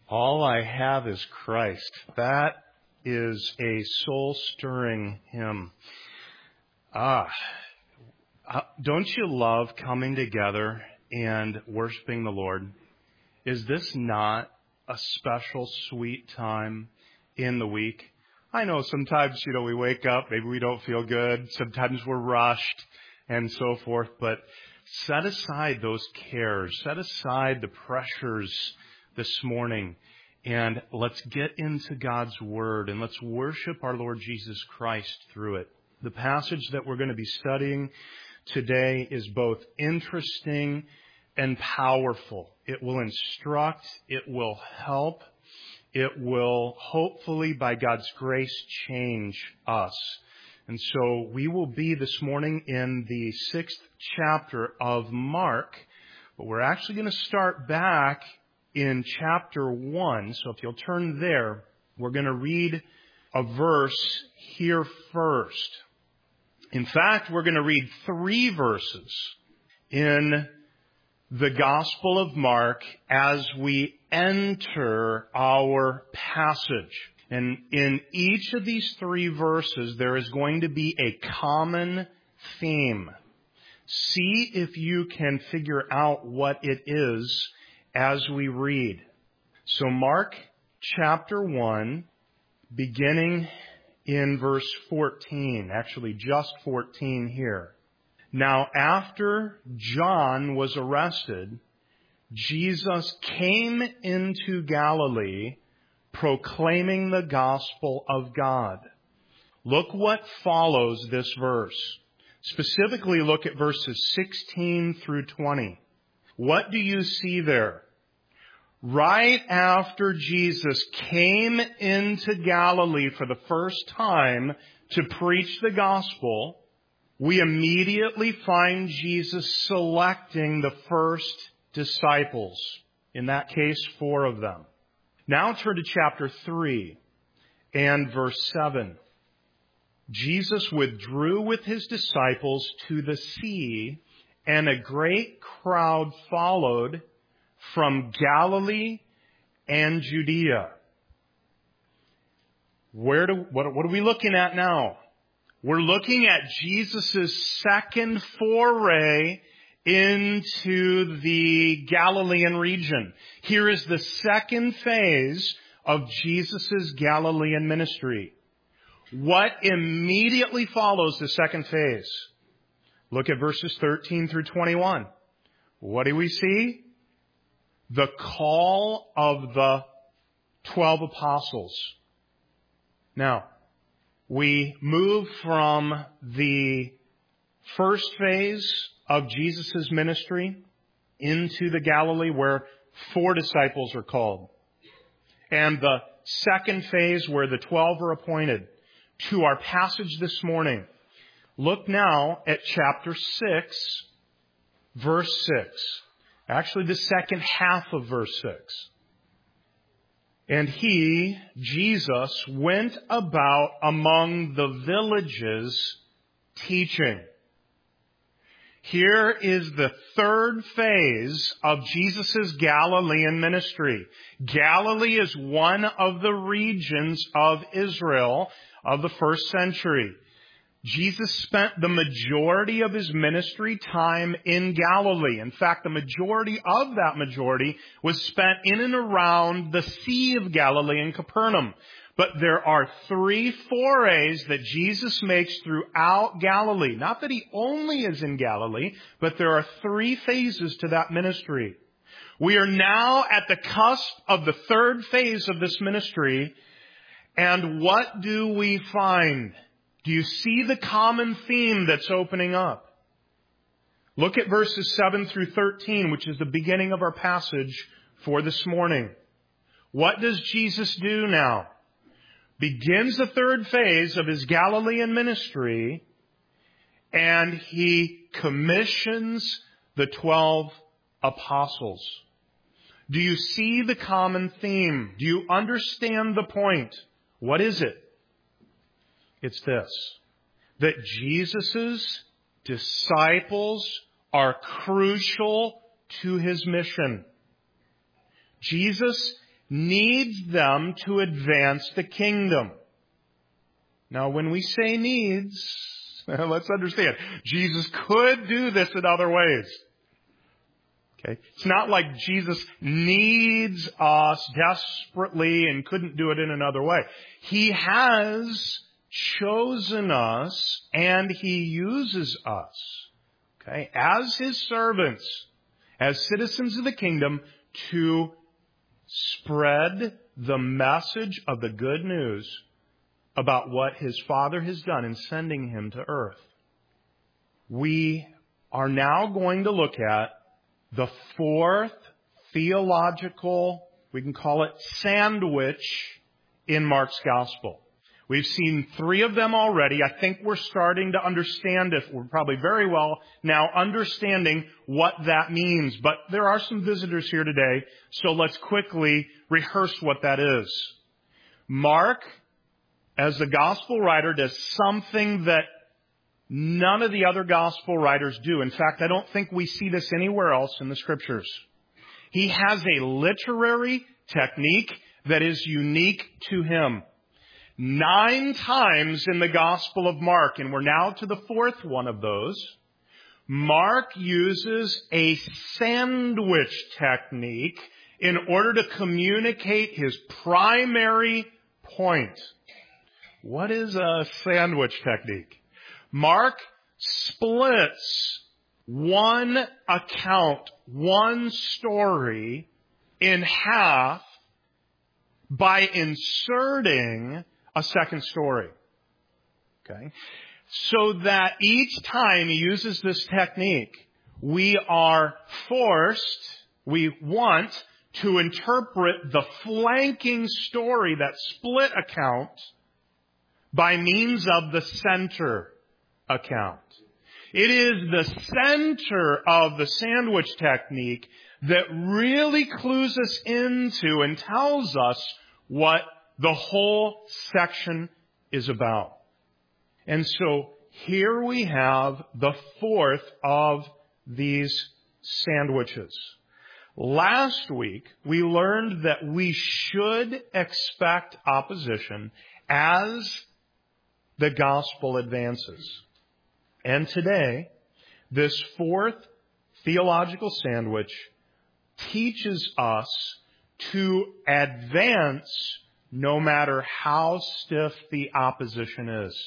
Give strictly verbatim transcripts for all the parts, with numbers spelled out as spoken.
All I have is Christ. That is a soul-stirring hymn. Ah, don't you love coming together and worshiping the Lord? Is this not a special, sweet time in the week? I know sometimes, you know, we wake up, maybe we don't feel good. Sometimes we're rushed and so forth. But set aside those cares. Set aside the pressures this morning. And let's get into God's Word and let's worship our Lord Jesus Christ through it. The passage that we're going to be studying today is both interesting and powerful. It will instruct, it will help, it will hopefully, by God's grace, change us. And so we will be this morning in the sixth chapter of Mark, but we're actually going to start back in chapter one. So if you'll turn there, we're going to read a verse here first. In fact, we're going to read three verses in the Gospel of Mark as we enter our passage. And in each of these three verses, there is going to be a common theme. See if you can figure out what it is as we read. So Mark chapter one, beginning in verse fourteen, actually just fourteen here. Now after John was arrested, Jesus came into Galilee proclaiming the gospel of God. Look what follows this verse. Specifically look at verses sixteen through twenty. What do you see there? Right after Jesus came into Galilee for the first time to preach the gospel, we immediately find Jesus selecting the first disciples. In that case, four of them. Now turn to chapter three and verse seven. Jesus withdrew with his disciples to the sea, and a great crowd followed from Galilee and Judea. Where do, what, what are we looking at now? We're looking at Jesus' second foray into the Galilean region. Here is the second phase of Jesus' Galilean ministry. What immediately follows the second phase? Look at verses thirteen through twenty-one. What do we see? The call of the twelve apostles. Now, we move from the first phase of Jesus' ministry into the Galilee where four disciples are called. And the second phase where the twelve are appointed. To our passage this morning. Look now at chapter six, verse six. Actually, the second half of verse six. And he, Jesus, went about among the villages teaching. Here is the third phase of Jesus' Galilean ministry. Galilee is one of the regions of Israel of the first century. Jesus spent the majority of his ministry time in Galilee. In fact, the majority of that majority was spent in and around the Sea of Galilee in Capernaum. But there are three forays that Jesus makes throughout Galilee. Not that he only is in Galilee, but there are three phases to that ministry. We are now at the cusp of the third phase of this ministry. And what do we find? Do you see the common theme that's opening up? Look at verses seven through thirteen, which is the beginning of our passage for this morning. What does Jesus do now? Begins the third phase of his Galilean ministry, and he commissions the twelve apostles. Do you see the common theme? Do you understand the point? What is it? It's this, that Jesus' disciples are crucial to his mission. Jesus needs them to advance the kingdom. Now, when we say needs, let's understand, Jesus could do this in other ways. Okay? It's not like Jesus needs us desperately and couldn't do it in another way. He has chosen us and He uses us, okay, as His servants, as citizens of the kingdom, to spread the message of the good news about what His Father has done in sending Him to earth. We are now going to look at the fourth theological, we can call it sandwich, in Mark's Gospel. We've seen three of them already. I think we're starting to understand it. We're probably very well now understanding what that means. But there are some visitors here today, so let's quickly rehearse what that is. Mark, as the Gospel writer, does something that none of the other Gospel writers do. In fact, I don't think we see this anywhere else in the Scriptures. He has a literary technique that is unique to him. Nine times in the Gospel of Mark, and we're now to the fourth one of those, Mark uses a sandwich technique in order to communicate his primary point. What is a sandwich technique? Mark splits one account, one story, in half by inserting a second story. Okay? So that each time he uses this technique, we are forced, we want to interpret the flanking story, that split account, by means of the center account. It is the center of the sandwich technique that really clues us into and tells us what the whole section is about. And so here we have the fourth of these sandwiches. Last week, we learned that we should expect opposition as the gospel advances. And today, this fourth theological sandwich teaches us to advance no matter how stiff the opposition is.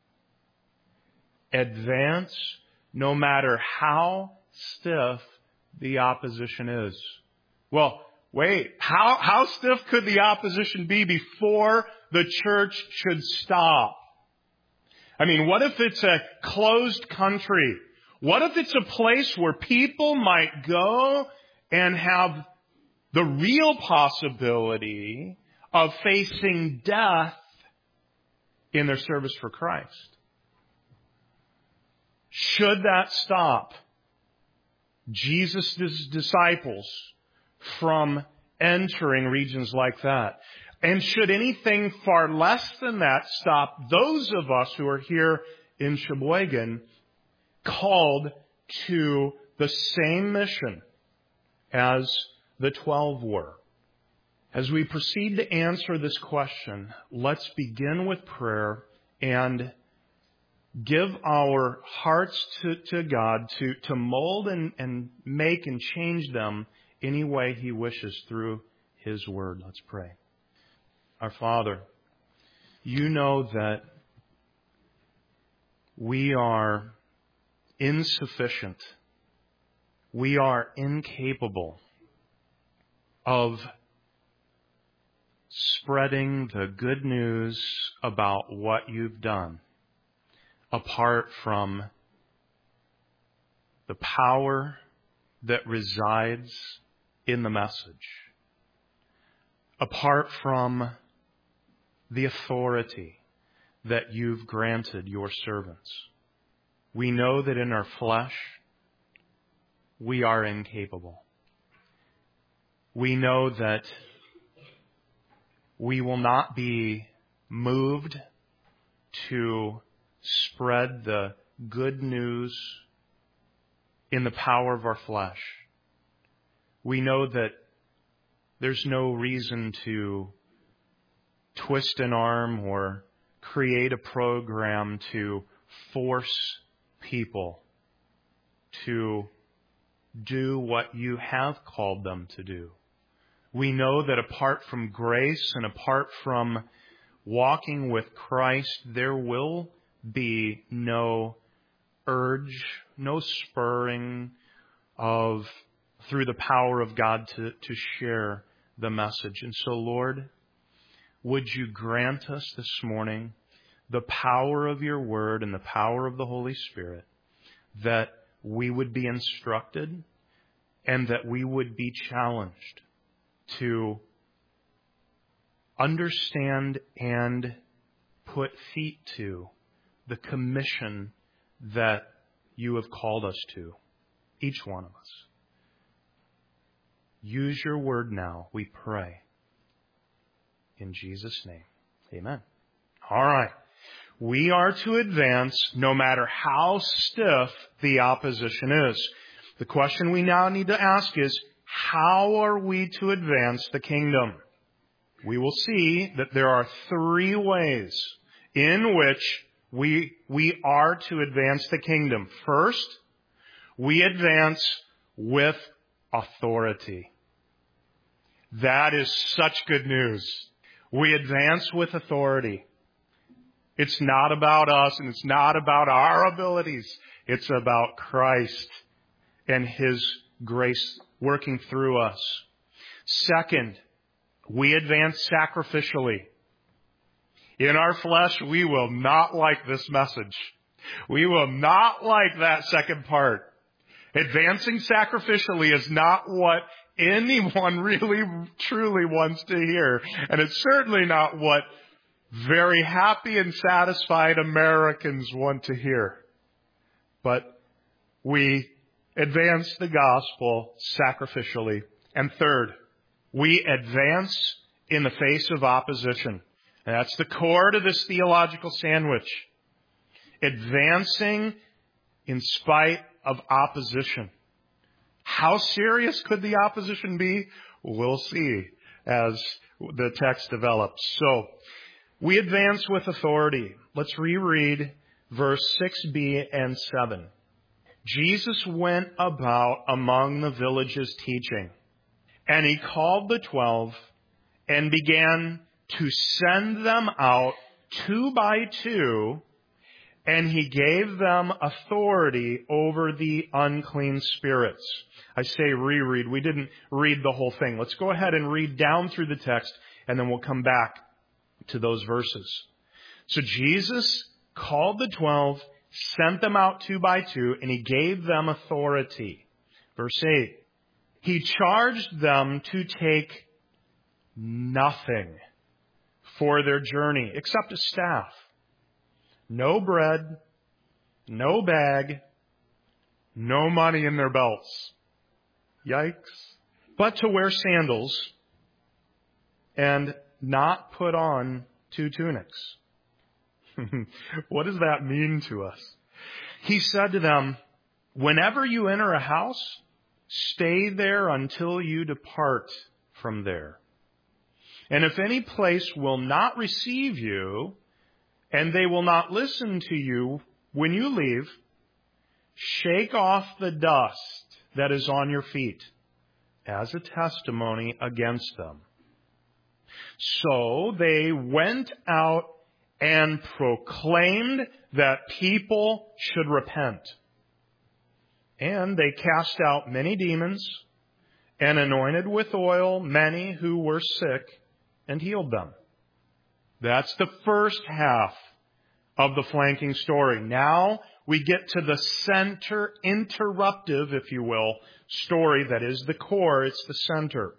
Advance no matter how stiff the opposition is. Well, wait, how, how stiff could the opposition be before the church should stop? I mean, what if it's a closed country? What if it's a place where people might go and have the real possibility of facing death in their service for Christ? Should that stop Jesus' disciples from entering regions like that? And should anything far less than that stop those of us who are here in Sheboygan called to the same mission as the twelve were? As we proceed to answer this question, let's begin with prayer and give our hearts to, to God to, to mold and, and make and change them any way He wishes through His Word. Let's pray. Our Father, You know that we are insufficient. We are incapable of spreading the good news about what You've done apart from the power that resides in the message, apart from the authority that You've granted Your servants. We know that in our flesh, we are incapable. We know that we will not be moved to spread the good news in the power of our flesh. We know that There's no reason to twist an arm or create a program to force people to do what you have called them to do. We know that apart from grace and apart from walking with Christ, there will be no urge, no spurring of, through the power of God to, to share the message. And so, Lord, would you grant us this morning the power of your word and the power of the Holy Spirit, that we would be instructed and that we would be challenged to understand and put feet to the commission that you have called us to, each one of us. Use your word now, we pray. In Jesus' name, amen. All right. We are to advance no matter how stiff the opposition is. The question we now need to ask is, how are we to advance the kingdom? We will see that there are three ways in which we, we are to advance the kingdom. First, we advance with authority. That is such good news. We advance with authority. It's not about us and it's not about our abilities. It's about Christ and His grace working through us. Second, we advance sacrificially. In our flesh, we will not like this message. We will not like that second part. Advancing sacrificially is not what anyone really, truly wants to hear. And it's certainly not what very happy and satisfied Americans want to hear. But we advance the gospel sacrificially. And third, we advance in the face of opposition. And that's the core to this theological sandwich. Advancing in spite of opposition. How serious could the opposition be? We'll see as the text develops. So, we advance with authority. Let's reread verse six b and seven. Jesus went about among the villages teaching, and He called the twelve and began to send them out two by two, and He gave them authority over the unclean spirits. I say reread. We didn't read the whole thing. Let's go ahead and read down through the text, and then we'll come back to those verses. So Jesus called the twelve, sent them out two by two, and He gave them authority. Verse eight. He charged them to take nothing for their journey except a staff. No bread, no bag, no money in their belts. Yikes. But to wear sandals and not put on two tunics. What does that mean to us? He said to them, whenever you enter a house, stay there until you depart from there. And if any place will not receive you, and they will not listen to you when you leave, shake off the dust that is on your feet as a testimony against them. So they went out and proclaimed that people should repent. And they cast out many demons and anointed with oil many who were sick and healed them. That's the first half of the flanking story. Now we get to the center, interruptive, if you will, story that is the core. It's the center.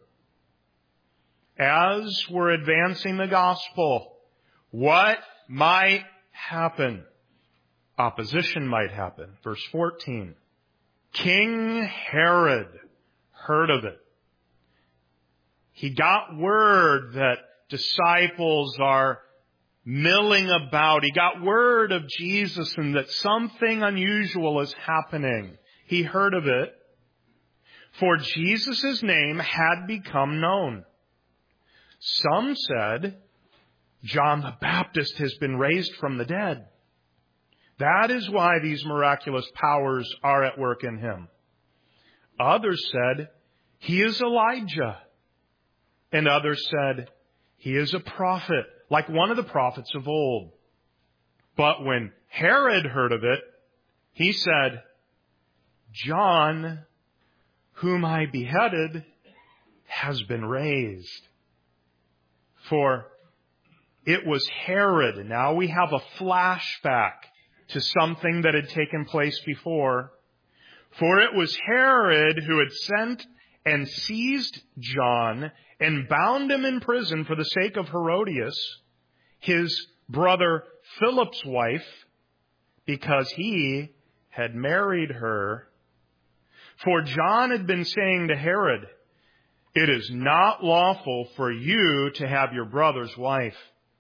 As we're advancing the gospel, what might happen? Opposition might happen. Verse fourteen. King Herod heard of it. He got word that disciples are milling about. He got word of Jesus and that something unusual is happening. He heard of it. for Jesus' name had become known. Some said, John the Baptist has been raised from the dead. That is why these miraculous powers are at work in him. Others said, he is Elijah. And others said, he is a prophet, like one of the prophets of old. But when Herod heard of it, he said, John, whom I beheaded, has been raised. For it was Herod. Now we have a flashback to something that had taken place before. For it was Herod who had sent and seized John and bound him in prison for the sake of Herodias, his brother Philip's wife, because he had married her. For John had been saying to Herod, it is not lawful for you to have your brother's wife.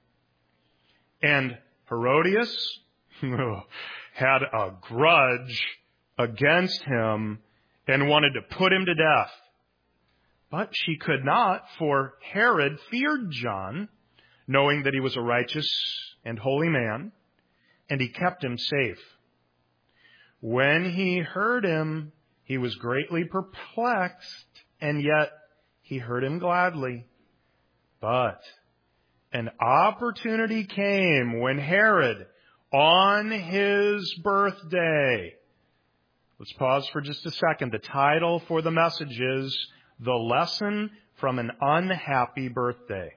And Herodias had a grudge against him and wanted to put him to death. But she could not, for Herod feared John, knowing that he was a righteous and holy man, and he kept him safe. When he heard him, he was greatly perplexed, and yet he heard him gladly. But an opportunity came when Herod, on his birthday, let's pause for just a second. The title for the message is The Lesson from an Unhappy Birthday.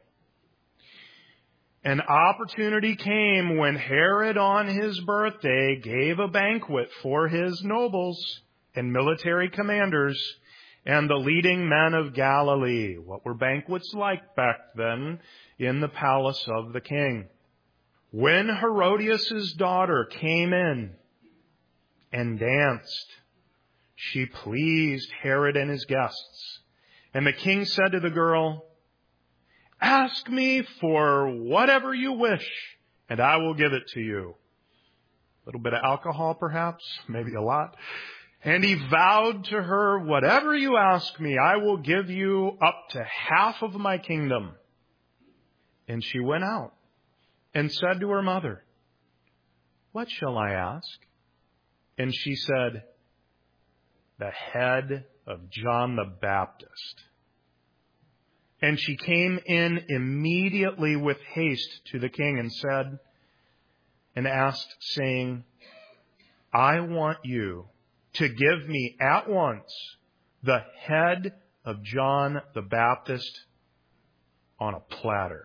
An opportunity came when Herod on his birthday gave a banquet for his nobles and military commanders and the leading men of Galilee. What were banquets like back then in the palace of the king? When Herodias' daughter came in and danced, she pleased Herod and his guests. And the king said to the girl, ask me for whatever you wish, and I will give it to you. A little bit of alcohol, perhaps, maybe a lot. And he vowed to her, whatever you ask me, I will give you up to half of my kingdom. And she went out and said to her mother, what shall I ask? And she said, the head of John the Baptist. And she came in immediately with haste to the king and said, and asked, saying, I want you to give me at once the head of John the Baptist on a platter.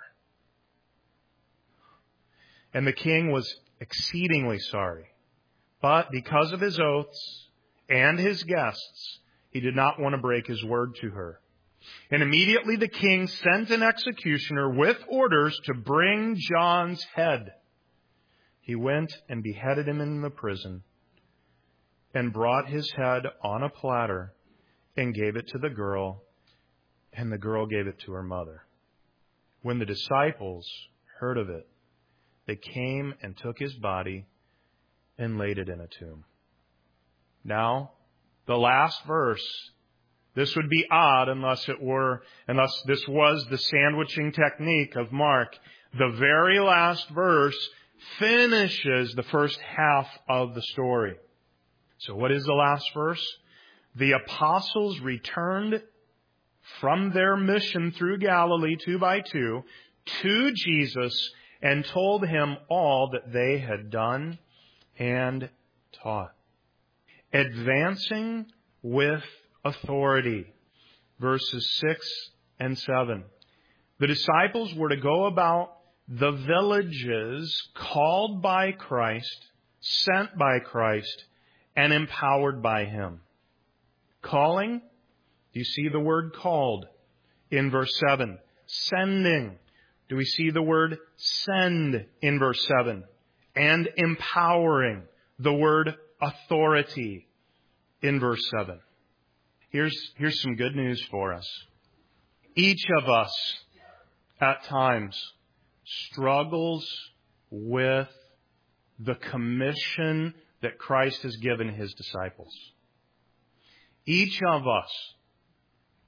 And the king was exceedingly sorry. But because of his oaths and his guests, he did not want to break his word to her. And immediately the king sent an executioner with orders to bring John's head. He went and beheaded him in the prison and brought his head on a platter and gave it to the girl, and the girl gave it to her mother. When the disciples heard of it, they came and took his body and laid it in a tomb. Now, the last verse. This would be odd unless it were, unless this was the sandwiching technique of Mark. The very last verse finishes the first half of the story. So what is the last verse? The apostles returned from their mission through Galilee two by two to Jesus and told him all that they had done and taught. Advancing with authority. Verses six and seven. The disciples were to go about the villages called by Christ, sent by Christ, and empowered by Him. Calling, do you see the word called in verse seven? Sending, do we see the word send in verse seven? And empowering, the word authority in verse seven. Here's, here's some good news for us. Each of us, at times, struggles with the commission that Christ has given His disciples. Each of us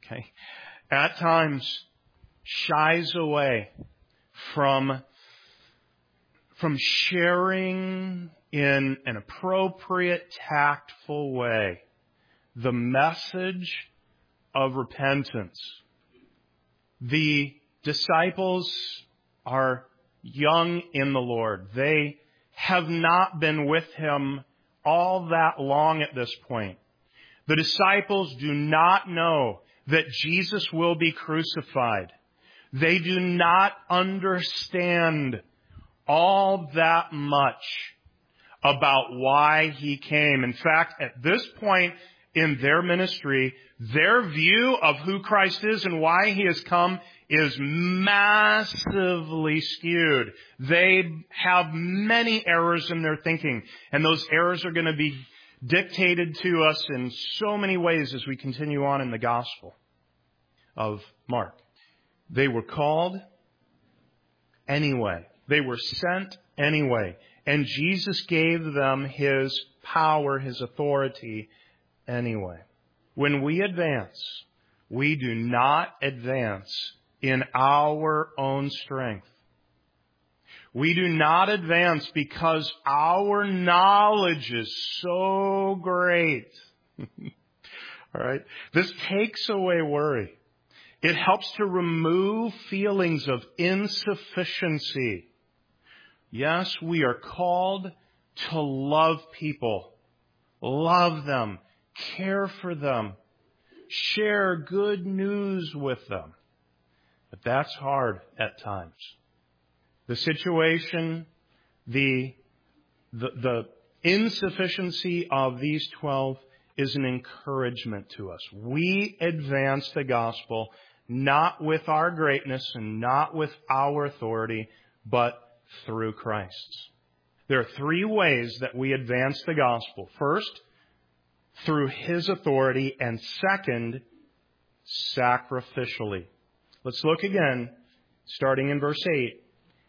okay, at times shies away from, from sharing in an appropriate, tactful way the message of repentance. The disciples are young in the Lord. They have not been with Him all that long at this point. The disciples do not know that Jesus will be crucified. They do not understand all that much about why He came. In fact, at this point in their ministry, their view of who Christ is and why He has come is massively skewed. They have many errors in their thinking, and those errors are going to be dictated to us in so many ways as we continue on in the Gospel of Mark. They were called anyway. They were sent anyway. And Jesus gave them His power, His authority anyway. When we advance, we do not advance in our own strength. We do not advance because our knowledge is so great. All right? This takes away worry. It helps to remove feelings of insufficiency. Yes, we are called to love people, love them, care for them, share good news with them. But that's hard at times. The situation, the, the, the insufficiency of these twelve is an encouragement to us. We advance the gospel not with our greatness and not with our authority, but through Christ's. There are three ways that we advance the gospel. First, through His authority, and second, sacrificially. Let's look again, starting in verse eight.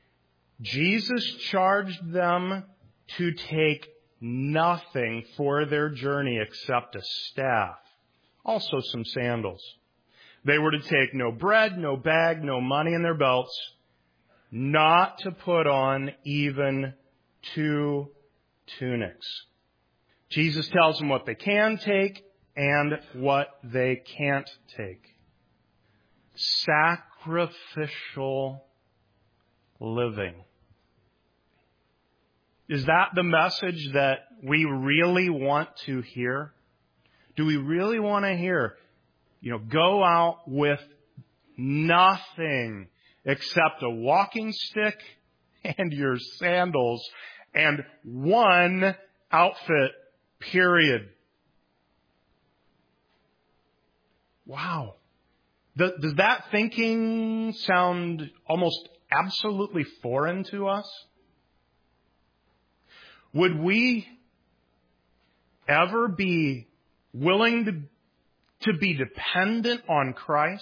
Jesus charged them to take nothing for their journey except a staff, also some sandals. They were to take no bread, no bag, no money in their belts, not to put on even two tunics. Jesus tells them what they can take and what they can't take. Sacrificial living. Is that the message that we really want to hear? Do we really want to hear, you know, go out with nothing except a walking stick and your sandals and one outfit, period? Wow. Does that thinking sound almost absolutely foreign to us? Would we ever be willing to, to be dependent on Christ?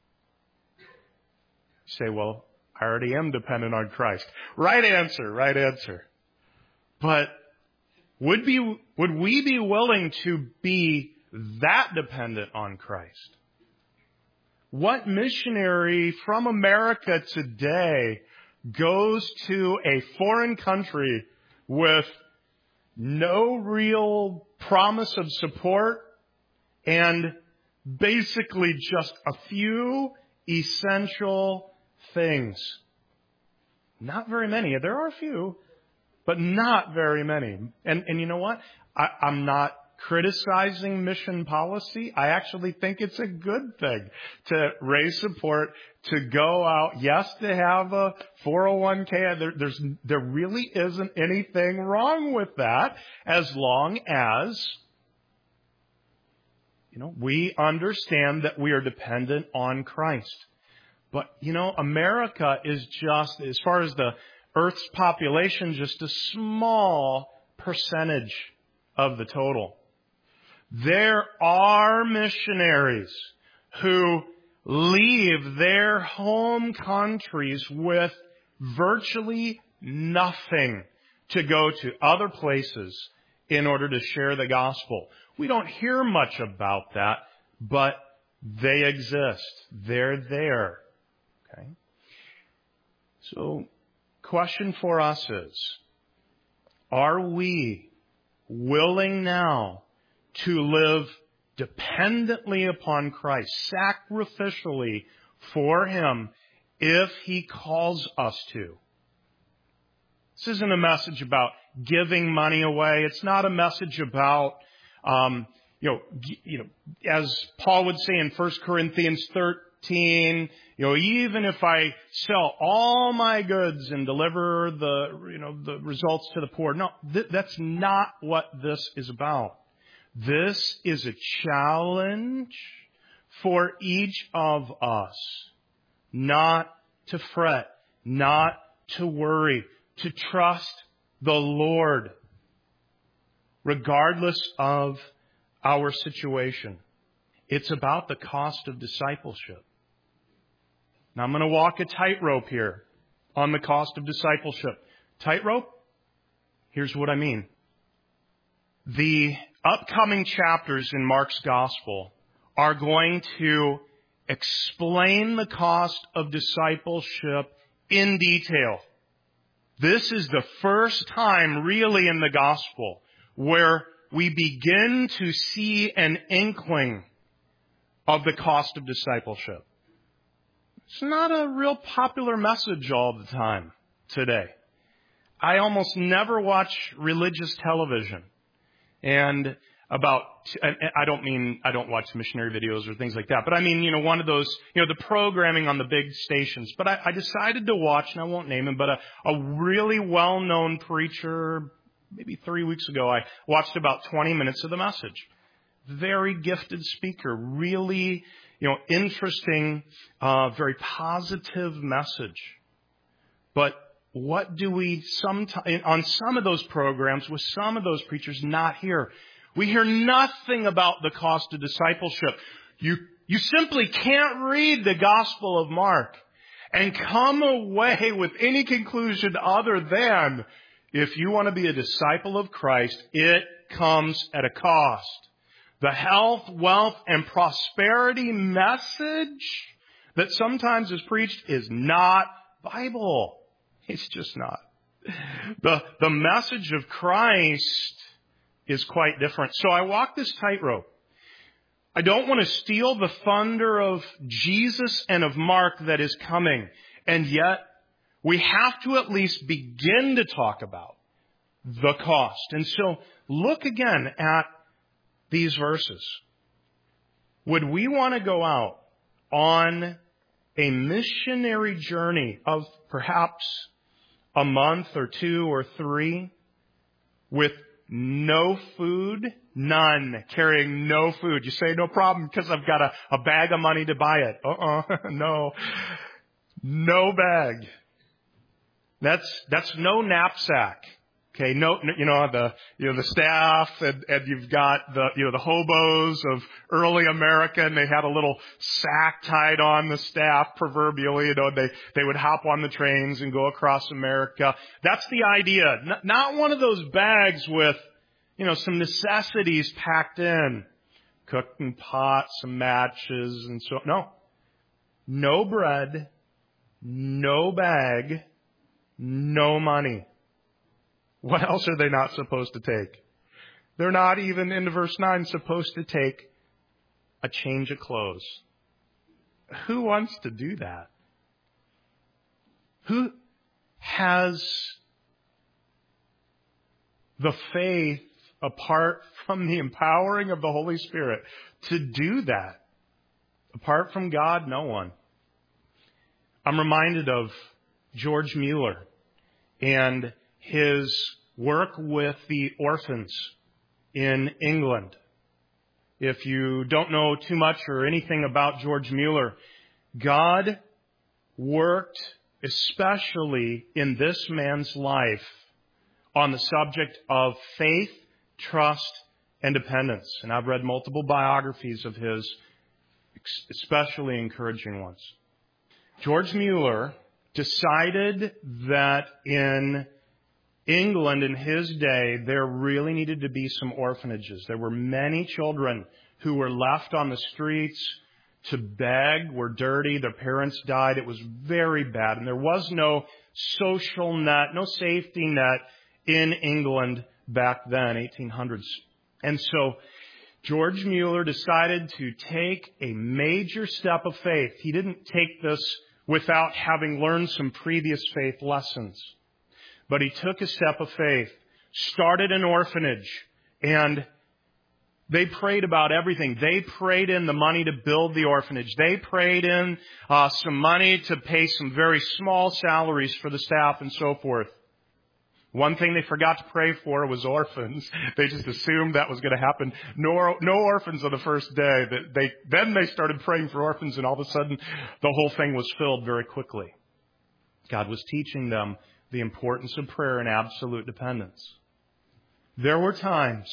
You say, well, I already am dependent on Christ. Right answer, right answer. But would be, would we be willing to be that dependent on Christ? What missionary from America today goes to a foreign country with no real promise of support and basically just a few essential things? Not very many. There are a few, but not very many. And, and you know what? I, I'm not criticizing mission policy. I actually think it's a good thing to raise support, to go out, yes, to have a four oh one k. There, there's, there really isn't anything wrong with that, as long as, you know, we understand that we are dependent on Christ. But, you know, America is just, as far as the Earth's population, just a small percentage of the total. There are missionaries who leave their home countries with virtually nothing to go to other places in order to share the gospel. We don't hear much about that, but They exist. They're there. Okay? So, question for us is, are we willing now to live dependently upon Christ, sacrificially for Him, if He calls us to? This isn't a message about giving money away. It's not a message about, um, you know, you know, as Paul would say in First Corinthians thirteen, you know, even if I sell all my goods and deliver the, you know, the results to the poor. No, th- that's not what this is about. This is a challenge for each of us not to fret, not to worry, to trust the Lord, regardless of our situation. It's about the cost of discipleship. Now, I'm going to walk a tightrope here on the cost of discipleship. Tightrope? Here's what I mean. The upcoming chapters in Mark's Gospel are going to explain the cost of discipleship in detail. This is the first time really in the Gospel where we begin to see an inkling of the cost of discipleship. It's not a real popular message all the time today. I almost never watch religious television. And about, I don't mean, I don't watch missionary videos or things like that, but I mean, you know, one of those, you know, the programming on the big stations. But I, I decided to watch, and I won't name him, but a, a really well-known preacher, maybe three weeks ago, I watched about twenty minutes of the message. Very gifted speaker, really, you know, interesting, uh, very positive message. But what do we sometimes, on some of those programs, with some of those preachers, not hear? We hear nothing about the cost of discipleship. You, you simply can't read the Gospel of Mark and come away with any conclusion other than, if you want to be a disciple of Christ, it comes at a cost. The health, wealth, and prosperity message that sometimes is preached is not Bible. It's just not. The, the message of Christ is quite different. So I walk this tightrope. I don't want to steal the thunder of Jesus and of Mark that is coming. And yet, we have to at least begin to talk about the cost. And so, look again at these verses. Would we want to go out on a missionary journey of perhaps a month or two or three with no food? None. Carrying no food. You say, no problem, because I've got a, a bag of money to buy it. Uh-uh. No. No bag. That's, that's no knapsack. Okay, no, you know, the, you know, the staff, and, and you've got the, you know, the hobos of early America, and they had a little sack tied on the staff, proverbially, you know, they, they would hop on the trains and go across America. That's the idea. N- not one of those bags with, you know, some necessities packed in. Cooking pot, some matches, and so, no. No bread, no bag, no money. What else are they not supposed to take? They're not even, in verse nine, supposed to take a change of clothes. Who wants to do that? Who has the faith, apart from the empowering of the Holy Spirit, to do that? Apart from God, no one. I'm reminded of George Mueller and his work with the orphans in England. If you don't know too much or anything about George Mueller, God worked especially in this man's life on the subject of faith, trust, and dependence. And I've read multiple biographies of his, especially encouraging ones. George Mueller decided that in England in his day, there really needed to be some orphanages. There were many children who were left on the streets, to beg were dirty. Their parents died. It was very bad. And there was no social net, no safety net in England back then, eighteen hundreds. And so George Mueller decided to take a major step of faith. He didn't take this without having learned some previous faith lessons. But he took a step of faith, started an orphanage, and they prayed about everything. They prayed in the money to build the orphanage. They prayed in uh, some money to pay some very small salaries for the staff and so forth. One thing they forgot to pray for was orphans. They just assumed that was going to happen. No, no orphans on the first day. They, then they started praying for orphans, and all of a sudden the whole thing was filled very quickly. God was teaching them the importance of prayer and absolute dependence. There were times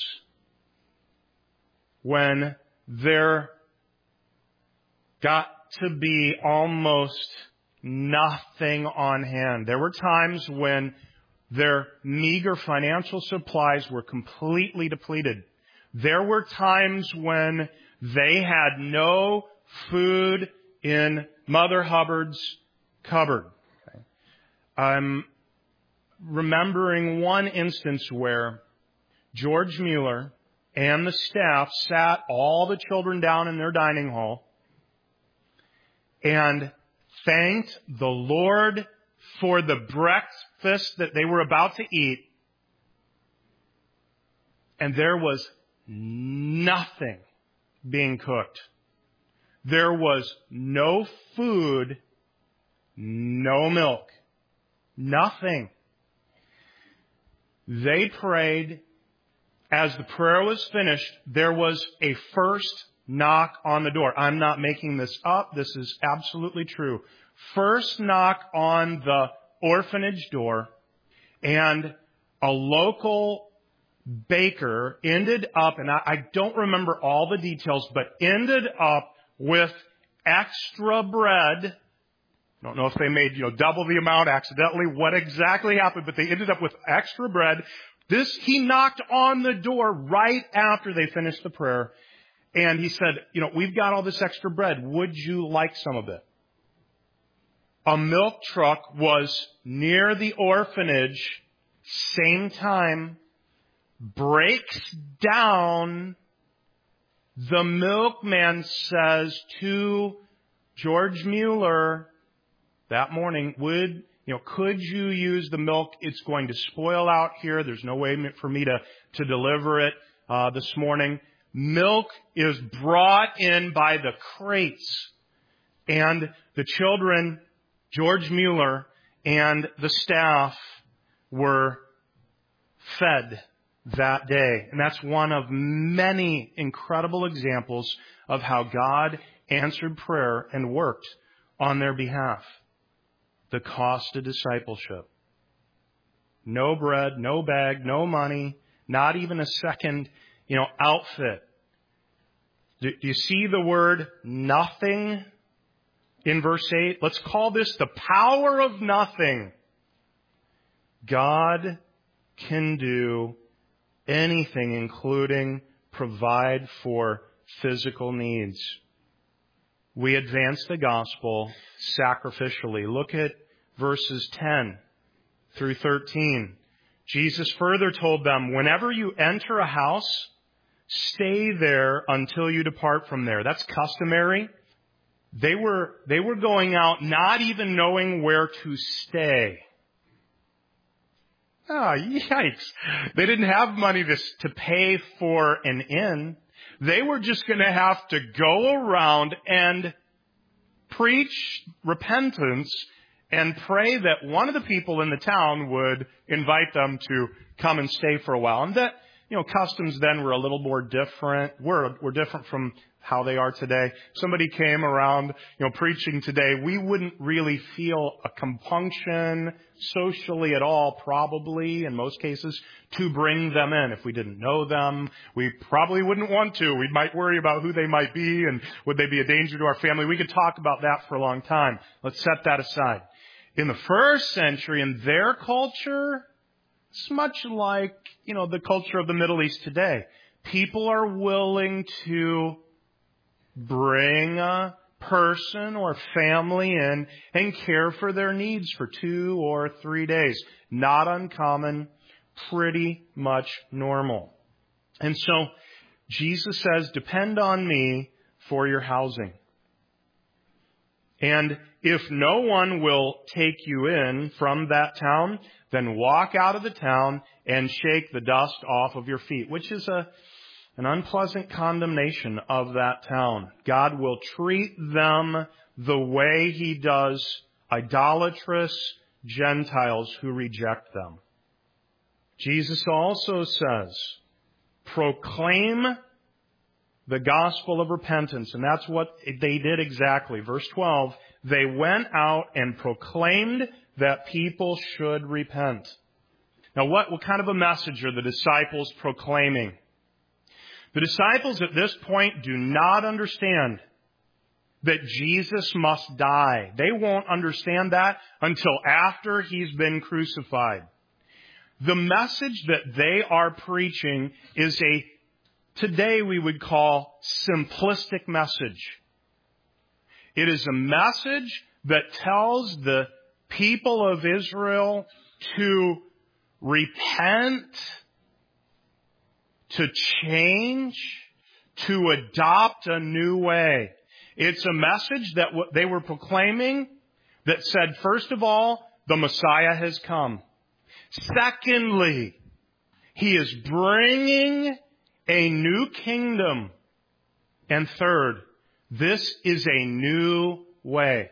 when there got to be almost nothing on hand. There were times when their meager financial supplies were completely depleted. There were times when they had no food in Mother Hubbard's cupboard. Okay. I'm remembering one instance where George Mueller and the staff sat all the children down in their dining hall and thanked the Lord for the breakfast that they were about to eat. And there was nothing being cooked. There was no food, no milk, nothing. They prayed. As the prayer was finished, there was a first knock on the door. I'm not making this up. This is absolutely true. First knock on the orphanage door, and a local baker ended up, and I, I don't remember all the details, but ended up with extra bread. I don't know if they made, you know, double the amount accidentally, what exactly happened, but they ended up with extra bread. This, he knocked on the door right after they finished the prayer, and he said, you know, we've got all this extra bread. Would you like some of it? A milk truck was near the orphanage, same time, breaks down. The milkman says to George Mueller that morning, would, you know, could you use the milk? It's going to spoil out here. There's no way for me to, to deliver it uh, this morning. Milk is brought in by the crates. And the children, George Mueller and the staff, were fed that day. And that's one of many incredible examples of how God answered prayer and worked on their behalf. The cost of discipleship. No bread, no bag, no money, not even a second, you know, outfit. Do, do you see the word nothing in verse eight? Let's call this the power of nothing. God can do anything, including provide for physical needs. We advance the gospel sacrificially. Look at verses ten through thirteen. Jesus further told them, whenever you enter a house, stay there until you depart from there. That's customary. They were, they were going out not even knowing where to stay. Ah, yikes. They didn't have money to, to pay for an inn. They were just going to have to go around and preach repentance and pray that one of the people in the town would invite them to come and stay for a while. And that, you know, customs then were a little more different, were, were different from how they are today. Somebody came around, you know, preaching today. We wouldn't really feel a compunction socially at all, probably in most cases, to bring them in. If we didn't know them, we probably wouldn't want to. We might worry about who they might be and would they be a danger to our family. We could talk about that for a long time. Let's set that aside. In the first century, in their culture, it's much like, you know, the culture of the Middle East today. People are willing to bring a, person or family in and care for their needs for two or three days. Not uncommon, pretty much normal. And so Jesus says, depend on me for your housing. And if no one will take you in from that town, then walk out of the town and shake the dust off of your feet, which is a an unpleasant condemnation of that town. God will treat them the way He does idolatrous Gentiles who reject them. Jesus also says, proclaim the gospel of repentance. And that's what they did exactly. Verse twelve, they went out and proclaimed that people should repent. Now what, what kind of a message are the disciples proclaiming? The disciples at this point do not understand that Jesus must die. They won't understand that until after He's been crucified. The message that they are preaching is a, today we would call, simplistic message. It is a message that tells the people of Israel to repent, to change, to adopt a new way. It's a message that they were proclaiming that said, first of all, the Messiah has come. Secondly, He is bringing a new kingdom. And third, this is a new way.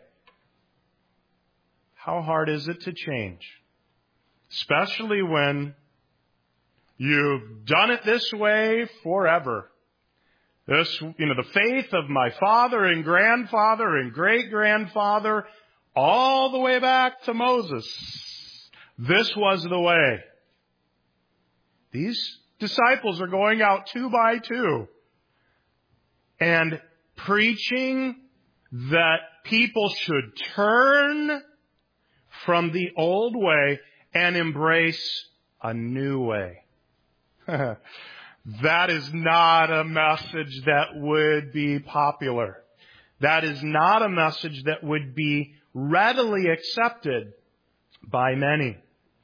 How hard is it to change? Especially when you've done it this way forever. This, you know, the faith of my father and grandfather and great-grandfather all the way back to Moses. This was the way. These disciples are going out two by two and preaching that people should turn from the old way and embrace a new way. That is not a message that would be popular. That is not a message that would be readily accepted by many.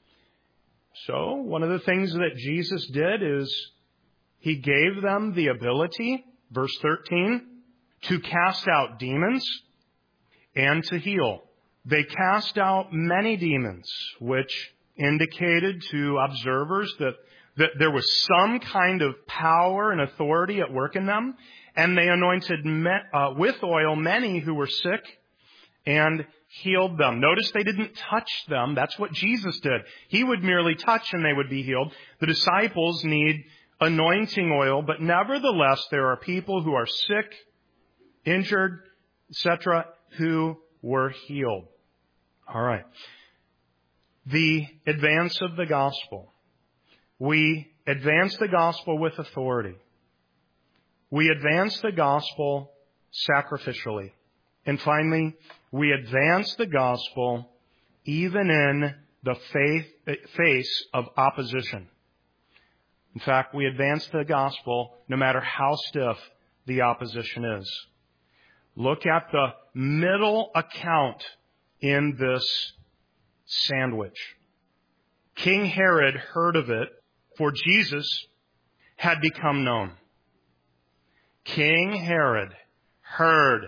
So, one of the things that Jesus did is He gave them the ability, verse thirteen, to cast out demons and to heal. They cast out many demons, which indicated to observers that that there was some kind of power and authority at work in them, and they anointed uh, with oil many who were sick and healed them. Notice they didn't touch them. That's what Jesus did. He would merely touch and they would be healed. The disciples need anointing oil, but nevertheless there are people who are sick, injured, et cetera, who were healed. All right. The advance of the gospel. We advance the gospel with authority. We advance the gospel sacrificially. And finally, we advance the gospel even in the faith, face of opposition. In fact, we advance the gospel no matter how stiff the opposition is. Look at the middle account in this sandwich. King Herod heard of it, for Jesus had become known. King Herod heard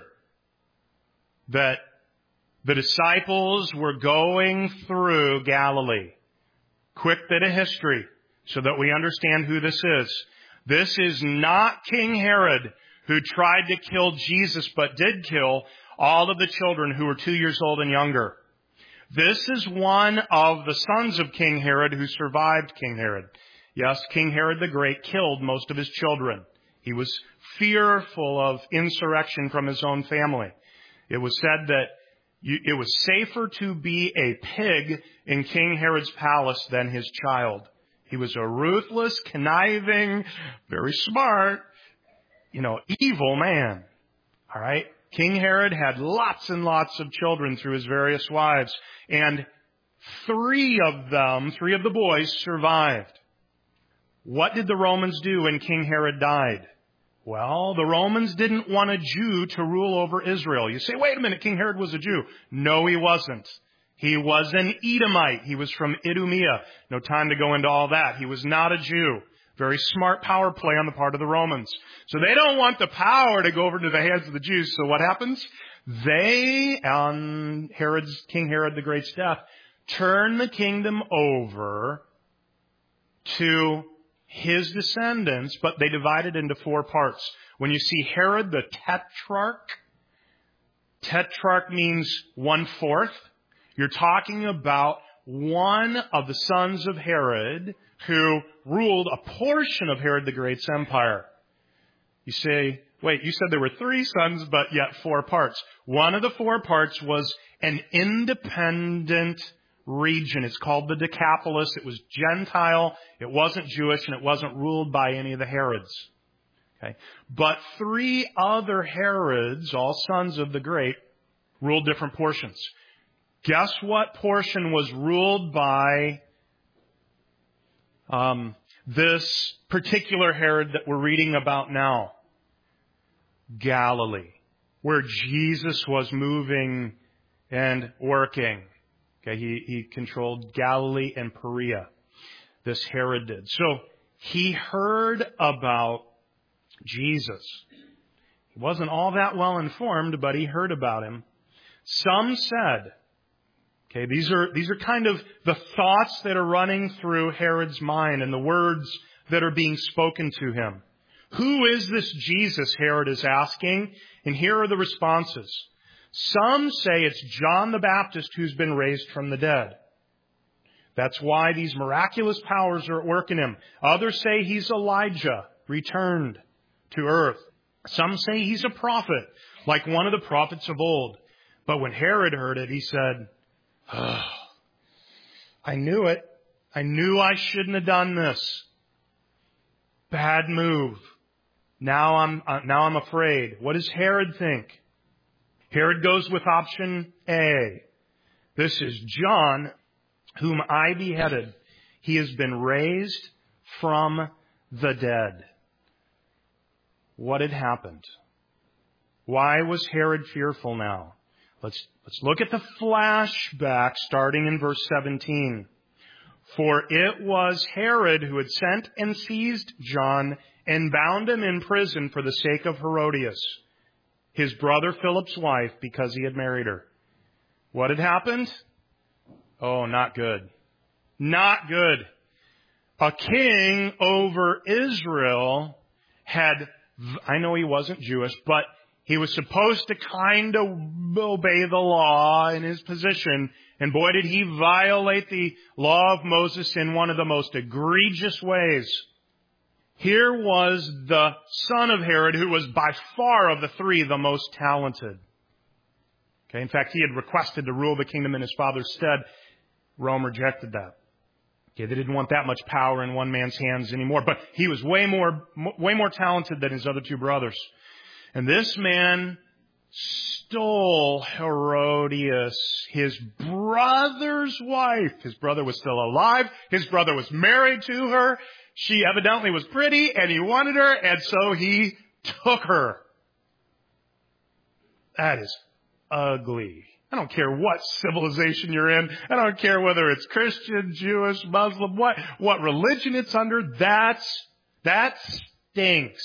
that the disciples were going through Galilee. Quick bit of history so that we understand who this is. This is not King Herod who tried to kill Jesus but did kill all of the children who were two years old and younger. This is one of the sons of King Herod who survived King Herod. Yes, King Herod the Great killed most of his children. He was fearful of insurrection from his own family. It was said that you, it was safer to be a pig in King Herod's palace than his child. He was a ruthless, conniving, very smart, you know, evil man. All right? King Herod had lots and lots of children through his various wives, and three of them, three of the boys survived. What did the Romans do when King Herod died? Well, the Romans didn't want a Jew to rule over Israel. You say, wait a minute, King Herod was a Jew. No, he wasn't. He was an Edomite. He was from Idumea. No time to go into all that. He was not a Jew. Very smart power play on the part of the Romans. So they don't want the power to go over to the hands of the Jews. So what happens? They, on Herod's, King Herod the Great's death, turn the kingdom over to his descendants, but they divide it into four parts. When you see Herod the Tetrarch, Tetrarch means one-fourth. You're talking about one of the sons of Herod who ruled a portion of Herod the Great's empire. You say, wait, you said there were three sons, but yet four parts. One of the four parts was an independent region. It's called the Decapolis. It was Gentile. It wasn't Jewish, and it wasn't ruled by any of the Herods. Okay. But three other Herods, all sons of the great, ruled different portions. Guess what portion was ruled by um, this particular Herod that we're reading about now? Galilee, where Jesus was moving and working. Okay, he, he controlled Galilee and Perea. This Herod did. So he heard about Jesus. He wasn't all that well informed, but he heard about him. Some said, okay, these are, these are kind of the thoughts that are running through Herod's mind and the words that are being spoken to him. Who is this Jesus, Herod is asking? And here are the responses. Some say it's John the Baptist who's been raised from the dead. That's why these miraculous powers are at work in him. Others say he's Elijah, returned to earth. Some say he's a prophet, like one of the prophets of old. But when Herod heard it, he said, oh, I knew it. I knew I shouldn't have done this. Bad move. Now I'm, uh, now I'm afraid. What does Herod think? Herod goes with option A. This is John, whom I beheaded. He has been raised from the dead. What had happened? Why was Herod fearful now? Let's, let's look at the flashback starting in verse seventeen. For it was Herod who had sent and seized John and bound him in prison for the sake of Herodias, his brother Philip's wife, because he had married her. What had happened? Oh, not good. Not good. A king over Israel had, I know he wasn't Jewish, but he was supposed to kind of obey the law in his position. And boy, did he violate the law of Moses in one of the most egregious ways. Here was the son of Herod, who was by far of the three the most talented. Okay, in fact, he had requested to rule the kingdom in his father's stead. Rome rejected that. Okay, they didn't want that much power in one man's hands anymore. But he was way more, way more talented than his other two brothers. And this man stole Herodias, his brother's wife. His brother was still alive. His brother was married to her. She evidently was pretty, and he wanted her, and so he took her. That is ugly. I don't care what civilization you're in. I don't care whether it's Christian, Jewish, Muslim, what, what religion it's under. That's, that stinks.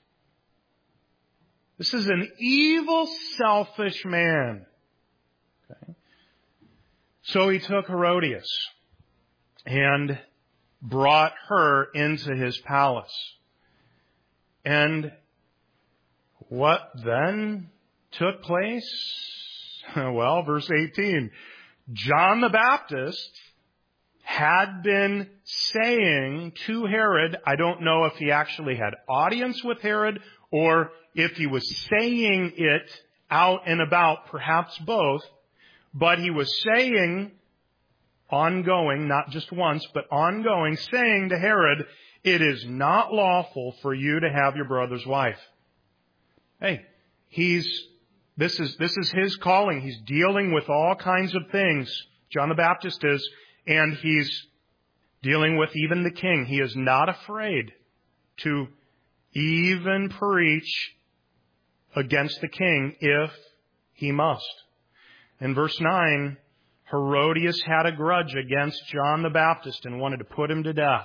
This is an evil, selfish man. Okay. So he took Herodias and brought her into his palace. And what then took place? Well, verse eighteen. John the Baptist had been saying to Herod, I don't know if he actually had audience with Herod or if he was saying it out and about, perhaps both, but he was saying, ongoing, not just once, but ongoing, saying to Herod, it is not lawful for you to have your brother's wife. Hey, he's, this is, this is his calling. He's dealing with all kinds of things. John the Baptist is, and he's dealing with even the king. He is not afraid to even preach against the king if he must. In verse nine, Herodias had a grudge against John the Baptist and wanted to put him to death.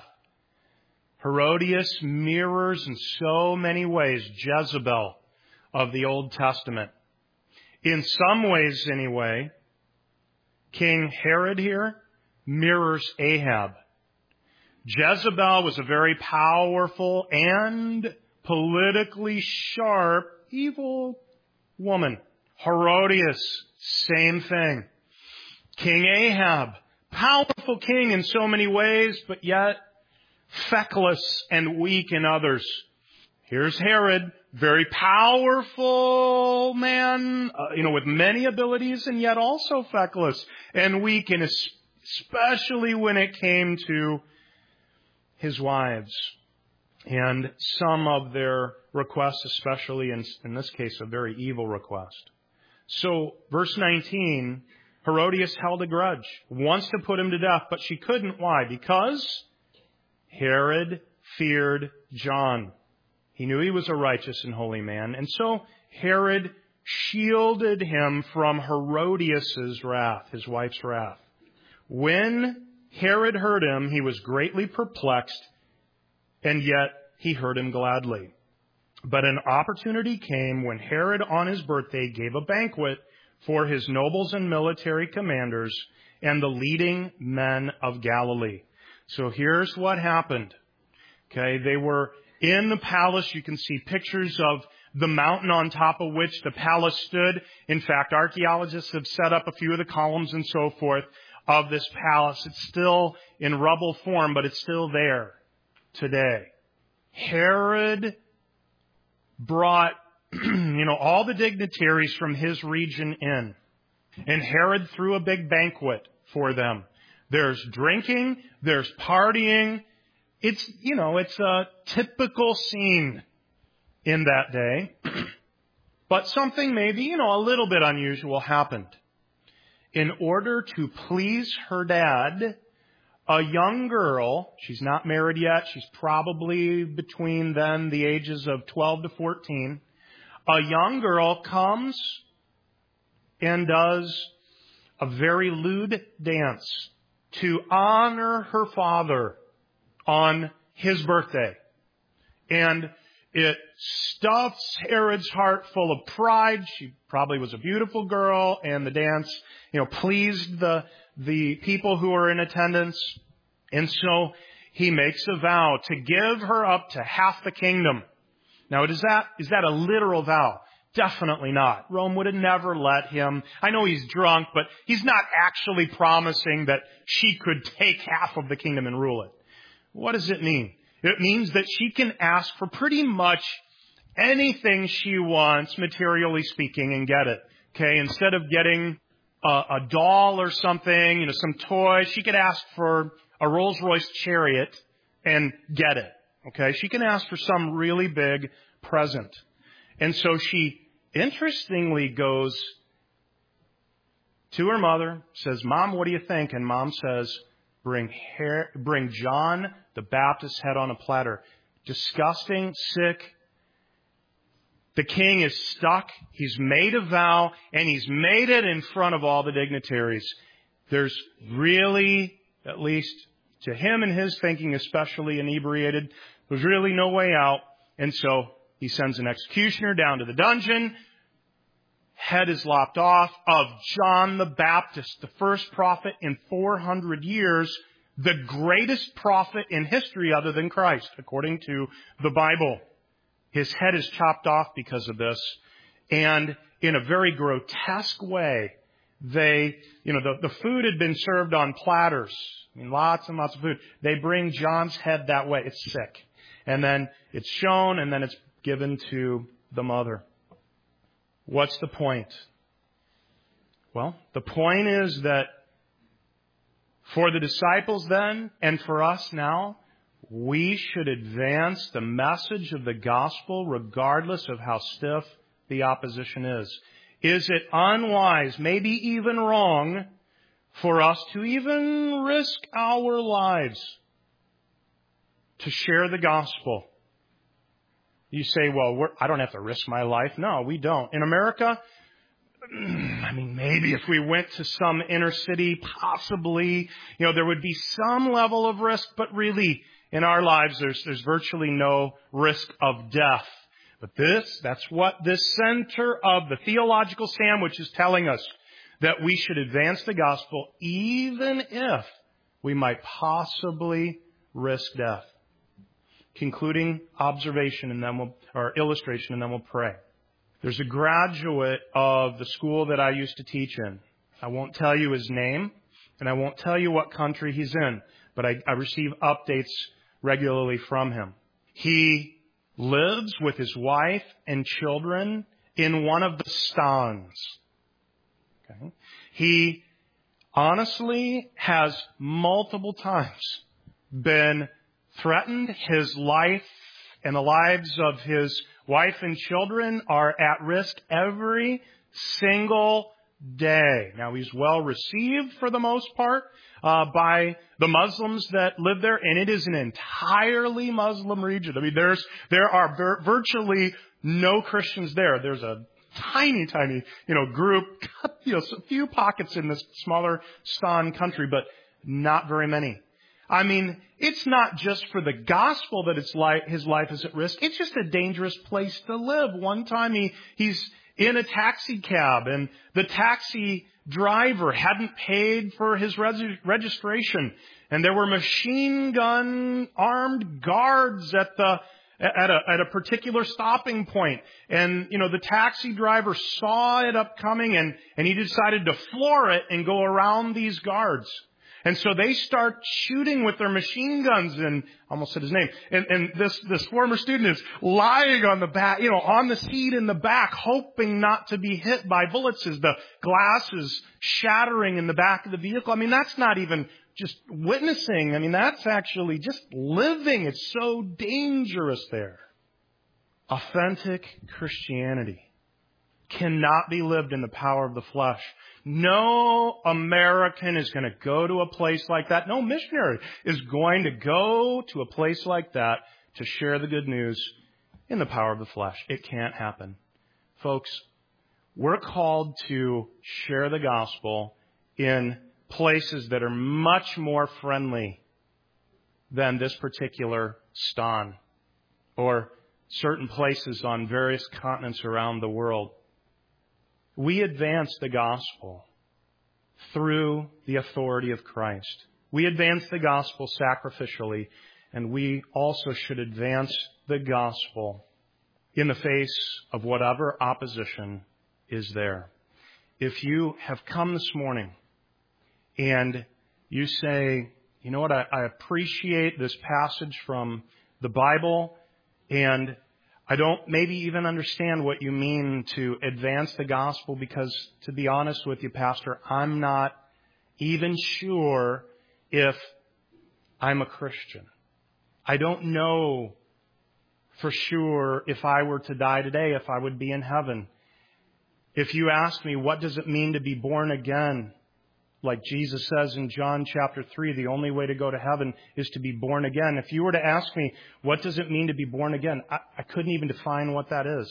Herodias mirrors in so many ways Jezebel of the Old Testament. In some ways, anyway, King Herod here mirrors Ahab. Jezebel was a very powerful and politically sharp, evil woman. Herodias, same thing. King Ahab, powerful king in so many ways, but yet feckless and weak in others. Here's Herod, very powerful man, uh, you know, with many abilities and yet also feckless and weak, and especially when it came to his wives and some of their requests, especially in, in this case, a very evil request. So, verse nineteen, Herodias held a grudge, wants to put him to death, but she couldn't. Why? Because Herod feared John. He knew he was a righteous and holy man, and so Herod shielded him from Herodias' wrath, his wife's wrath. When Herod heard him, he was greatly perplexed, and yet he heard him gladly. But an opportunity came when Herod on his birthday gave a banquet for his nobles and military commanders and the leading men of Galilee. So here's what happened. Okay, they were in the palace. You can see pictures of the mountain on top of which the palace stood. In fact, archaeologists have set up a few of the columns and so forth of this palace. It's still in rubble form, but it's still there today. Herod brought, you know, all the dignitaries from his region in. And Herod threw a big banquet for them. There's drinking, there's partying. It's, you know, it's a typical scene in that day. But something maybe, you know, a little bit unusual happened. In order to please her dad, a young girl, she's not married yet, she's probably between then the ages of twelve to fourteen, a young girl comes and does a very lewd dance to honor her father on his birthday. And it stuffs Herod's heart full of pride. She probably was a beautiful girl, and the dance, you know, pleased the the people who were in attendance. And so he makes a vow to give her up to half the kingdom. Now, is that is that a literal vow? Definitely not. Rome would have never let him. I know he's drunk, but he's not actually promising that she could take half of the kingdom and rule it. What does it mean? It means that she can ask for pretty much anything she wants, materially speaking, and get it. Okay, instead of getting a, a doll or something, you know, some toy, she could ask for a Rolls-Royce chariot and get it. Okay, she can ask for some really big present. And so she, interestingly, goes to her mother, says, "Mom, what do you think?" And Mom says, bring hair, bring John the Baptist's head on a platter. Disgusting, sick. The king is stuck. He's made a vow, and he's made it in front of all the dignitaries. There's really, at least to him and his thinking, especially inebriated, there's really no way out. And so he sends an executioner down to the dungeon. Head is lopped off of John the Baptist, the first prophet in four hundred years, the greatest prophet in history other than Christ, according to the Bible. His head is chopped off because of this. And in a very grotesque way, they, you know, the, the food had been served on platters. I mean, lots and lots of food. They bring John's head that way. It's sick. And then it's shown, and then it's given to the mother. What's the point? Well, the point is that for the disciples then, and for us now, we should advance the message of the gospel regardless of how stiff the opposition is. Is it unwise, maybe even wrong, for us to even risk our lives to share the gospel? You say, well, we're, I don't have to risk my life. No, we don't. In America, I mean, maybe if we went to some inner city, possibly, you know, there would be some level of risk, but really, in our lives, there's, there's virtually no risk of death. But this, that's what this center of the theological sandwich is telling us, that we should advance the gospel even if we might possibly risk death. Concluding observation, and then we'll, or illustration, and then we'll pray. There's a graduate of the school that I used to teach in. I won't tell you his name, and I won't tell you what country he's in, but I, I receive updates regularly from him. He lives with his wife and children in one of the stans. Okay. He honestly has multiple times been threatened. His life and the lives of his wife and children are at risk every single day. Now, he's well received for the most part uh, by the Muslims that live there, and it is an entirely Muslim region. I mean, there's there are vir- virtually no Christians there. There's a tiny, tiny, you know, group, you know, a few pockets in this smaller Stan country, but not very many. I mean, it's not just for the gospel that it's like his life is at risk. It's just a dangerous place to live. One time he, he's in a taxi cab and the taxi driver hadn't paid for his res- registration. And there were machine gun armed guards at the, at a, at a particular stopping point. And, you know, the taxi driver saw it upcoming and, and he decided to floor it and go around these guards. And so they start shooting with their machine guns, and I almost said his name. And, and this, this former student is lying on the back, you know, on the seat in the back, hoping not to be hit by bullets as the glass is shattering in the back of the vehicle. I mean, that's not even just witnessing. I mean, that's actually just living. It's so dangerous there. Authentic Christianity cannot be lived in the power of the flesh. No American is going to go to a place like that. No missionary is going to go to a place like that to share the good news in the power of the flesh. It can't happen. Folks, we're called to share the gospel in places that are much more friendly than this particular stan or certain places on various continents around the world. We advance the gospel through the authority of Christ. We advance the gospel sacrificially, and we also should advance the gospel in the face of whatever opposition is there. If you have come this morning and you say, you know what, I, I appreciate this passage from the Bible, and I don't maybe even understand what you mean to advance the gospel because, to be honest with you, Pastor, I'm not even sure if I'm a Christian. I don't know for sure if I were to die today, if I would be in heaven. If you ask me, what does it mean to be born again? Like Jesus says in John chapter three, the only way to go to heaven is to be born again. If you were to ask me, what does it mean to be born again? I, I couldn't even define what that is.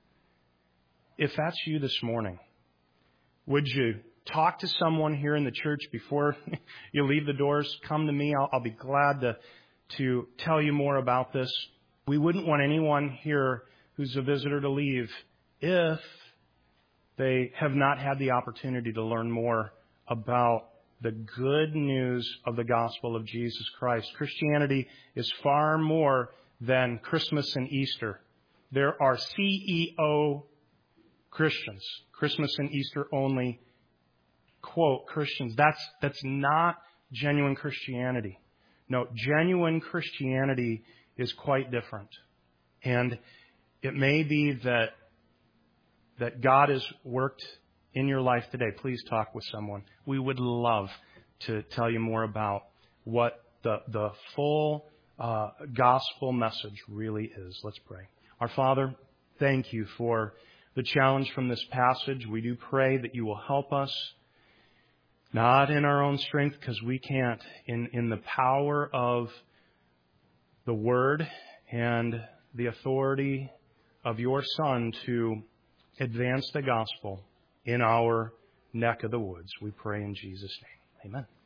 If that's you this morning, would you talk to someone here in the church before you leave the doors? Come to me. I'll, I'll be glad to, to tell you more about this. We wouldn't want anyone here who's a visitor to leave if they have not had the opportunity to learn more about the good news of the gospel of Jesus Christ. Christianity is far more than Christmas and Easter. There are C E O Christians, Christmas and Easter only, quote, Christians. That's, that's not genuine Christianity. No, genuine Christianity is quite different. And it may be that, that God has worked in your life today. Please talk with someone. We would love to tell you more about what the, the full uh, gospel message really is. Let's pray. Our Father, thank you for the challenge from this passage. We do pray that you will help us, not in our own strength, because we can't, in, in the power of the Word and the authority of your Son to advance the gospel in our neck of the woods. We pray in Jesus' name. Amen.